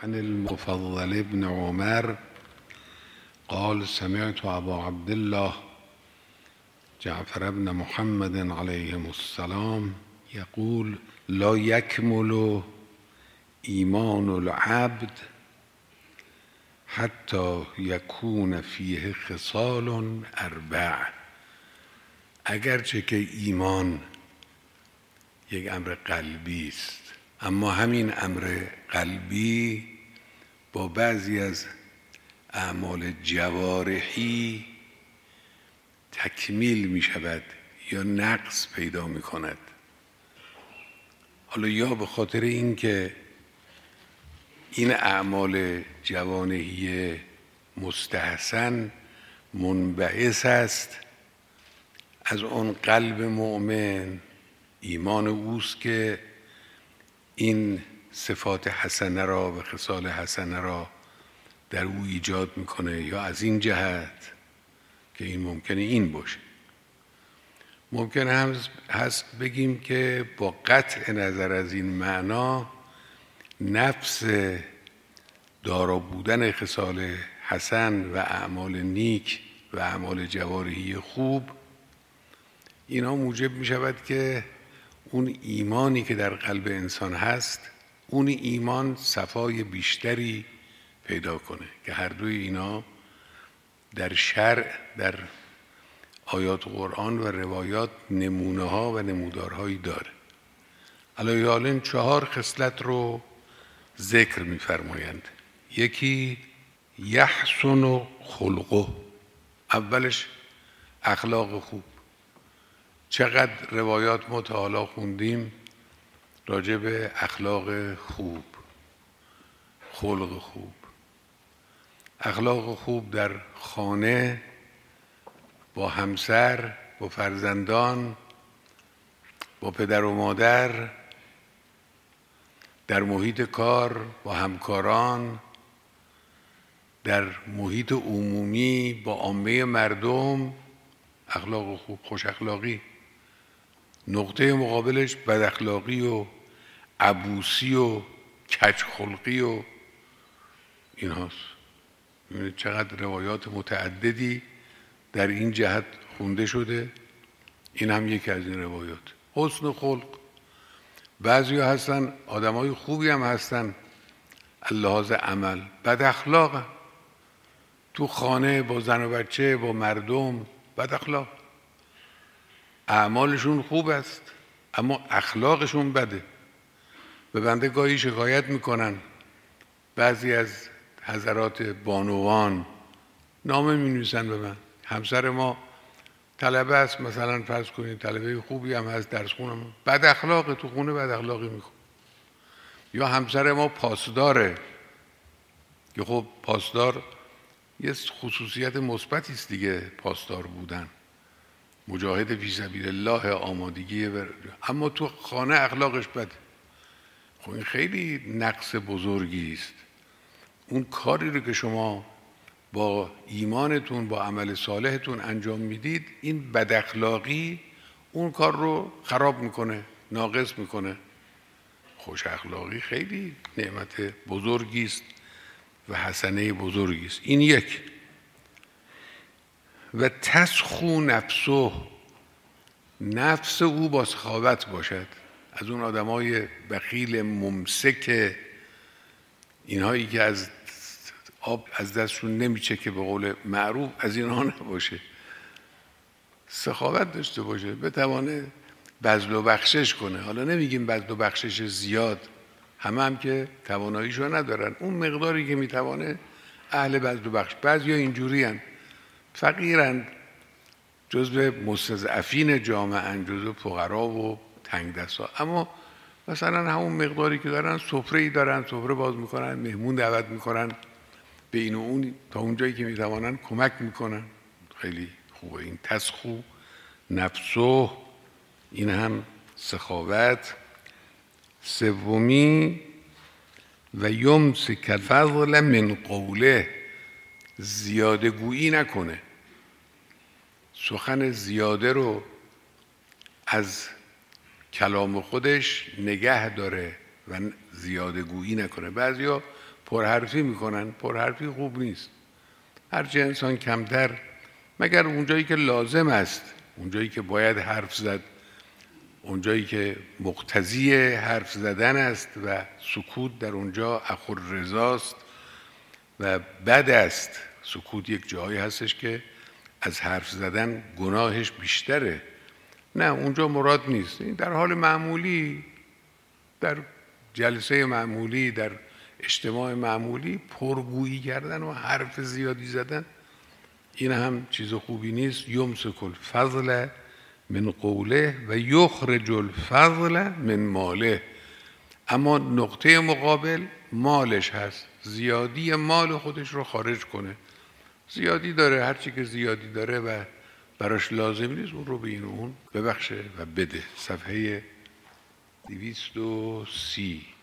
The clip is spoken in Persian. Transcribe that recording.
عن المفضل بن عمر قال سمعت ابا عبد الله جعفر بن محمد عليهم السلام يقول لا يكمل ایمان العبد حتی یکون فیه خصال اربع. اگرچه که ایمان یک امر قلبی است، اما همین امر قلبی با بعضی از اعمال جوارحی تکمیل می شود یا نقص پیدا می کند. حالا یا به خاطر اینکه این اعمال جوانحی مستحسن منبعث است از اون قلب مؤمن، ایمان اوست که این صفات حسنه را و خصال حسنه را در او ایجاد میکنه، یا از این جهت که این ممکنه این باشه. ممکنه هم هست بگیم که با قطع نظر از این معنا نفس دارا بودن خصال حسن و اعمال نیک و اعمال جوارحی خوب، اینا موجب می شود که اون ایمانی که در قلب انسان هست، اون ایمان صفای بیشتری پیدا کنه، که هر دوی اینا در شرع، در آیات قرآن و روایات نمونه ها و نمودارهایی داره. علی حالین 4 خصلت رو ذکر می‌فرمایند. یکی یحسن خلقه، اولش اخلاق خوب. چقدر روایات ما تا حالا خوندیم راجع به اخلاق خوب، خلق خوب. اخلاق خوب در خانه، با همسر، با فرزندان، با پدر و مادر، در محیط کار با همکاران، در محیط عمومی با عامه مردم. اخلاق خوب، خوش اخلاقی. نقطه مقابلش بد اخلاقی و عبوسی و کج خلقی و این هاست. ببینید چقدر روایات متعددی در این جهت خونده شده. این هم یکی از این روایات. حسن خلق. بعضی ها هستن آدمای خوبی هم هستن اللحاظ عمل، بد اخلاق، تو خانه با زن و بچه، با مردم بد اخلاق. اعمالشون خوب است اما اخلاقشون بده. به بنده گاهی شکایت میکنن بعضی از حضرات بانوان، نامه مینویسن به من، همسر ما طلبه است، مثلا فرض کنید طلبه خوبی هم هست، درس خونم بد اخلاقه، تو خونه بد اخلاقی میکنه. یا همسر ما پاسداره، که خب پاسدار یه خصوصیت مثبتی است دیگه، پاسدار بودن، مجاهد فی سبیل الله، آمادگی اما تو خانه اخلاقش بده. خب این خیلی نقص بزرگی است. اون کاری رو که شما با ایمانتون، با عمل صالحتون انجام میدید، این بد اخلاقی اون کار رو خراب میکنه، ناقص میکنه. خوش اخلاقی خیلی نعمت بزرگی است و حسنه بزرگی است. این یک. و تسخو نفسه، نفس او با سخاوت باشد. از اون آدمای بخیل ممسک، اینهایی که از آب از دستشون نمیچه که به قول معروف، از اینها نباشه. سخاوت داشته باشه، بتوانه بذل و بخشش کنه. حالا نمیگیم بذل و بخشش زیاد، هم که تواناییشو ندارن، اون مقداری که میتوانه اهل بذل و بخش. بعضیا اینجوریان، فقیرن، جزو مستضعفین جامعه، جزو فقرا و تنگ دستا، اما مثلا همون مقداری که دارن سفره‌ای دارن، سفره باز میکنن، مهمون دعوت میکنن، به این و اون تا اونجایی که میتوانن کمک میکنن. خیلی خوبه این تسخو نفسه، این هم سخاوت. سومی و یمسک الفضل من قوله، زیاده گویی نکنه، سخن زیاده رو از کلام خودش نگه داره و زیاده گویی نکنه. بعضیا پرحرفی میکنن. پرحرفی خوب نیست. هرچه انسان کمتر، مگر اونجایی که لازم است، اونجایی که باید حرف زد، اونجایی که مقتضی حرف زدن است و سکوت در اونجا اخوالرضاست و بد است. سکوت یک جایی هستش که از حرف زدن گناهش بیشتره. نه، اونجا مراد نیست. این در حال معمولی، در جلسه معمولی، در اجتماع معمولی پرگویی کردن و حرف زیادی زدن، این هم چیز خوبی نیست. یمسک الفضل من قوله و یخرج الفضل من ماله. اما نقطه مقابل مالش هست، زیادی مال خودش رو خارج کنه. زیادی داره، هرچی که زیادی داره و براش لازم نیست اون رو به این اون ببخشه و بده. صفحه 230.